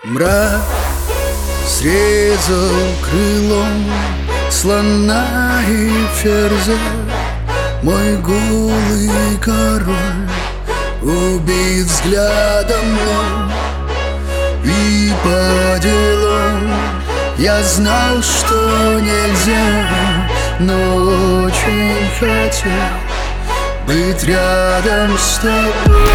Мрак срезал крылом слона и ферзя. Мой голый король убит взглядом мой. И по делам я знал, что нельзя, но очень хотел быть рядом с тобой.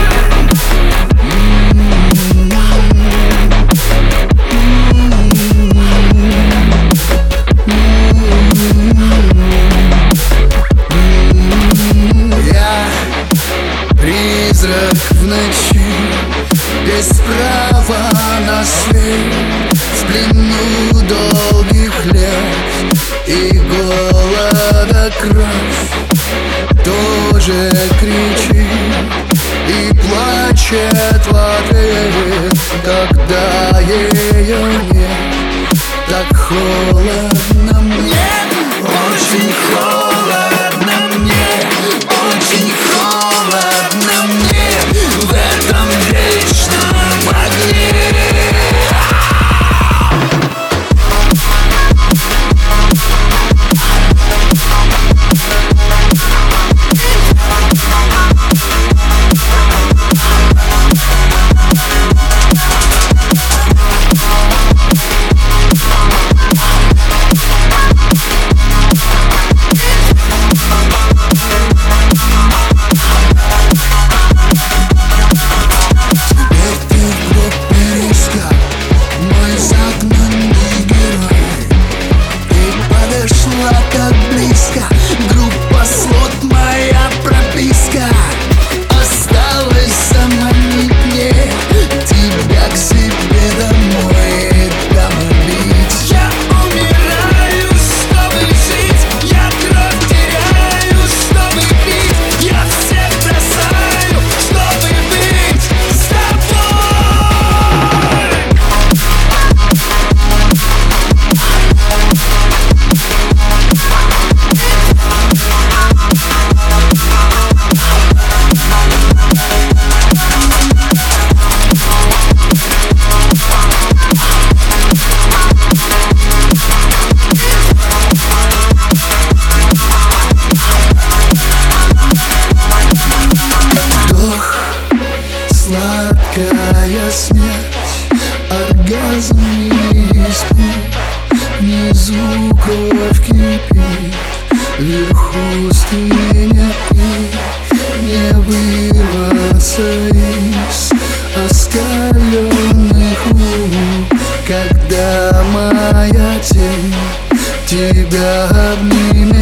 Я призрак в ночи, без права на свет, в плену долгих лет и голода кровь. Тоже кричит и плачет в ответ, когда ее нет. Так холодно мне, очень холодно мне, очень холодно мне в этом вечном огне. Как близко, группа слот, моя прописка. Осталось заманить мне тебя к себе домой и там убить. Я умираю, чтобы жить, я кровь теряю, чтобы пить. Я всех бросаю, чтобы быть с тобой. Сладкая смерть, оргазм неиспит, внизу кровь кипит, вверху стынет и не вырваться из оскаленных рук, когда моя тень тебя обнимет.